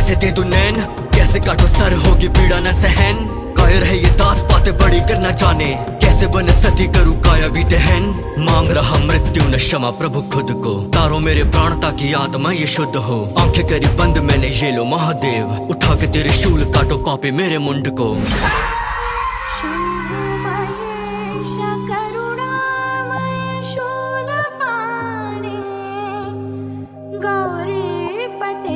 कैसे दे दूं नैन, कैसे काटो सर, होगी पीड़ा न सहन। कायर है ये दास, बातें बड़ी करना जाने, कैसे बने सती करूं काया भी दहन। मांग रहा मृत्यु न क्षमा प्रभु खुद को, तारो मेरे प्राण ताकि आत्मा ये शुद्ध हो। आंखें करी बंद मैंने, ये लो महादेव, उठा के तेरे शूल काटो पापे मेरे मुंड को।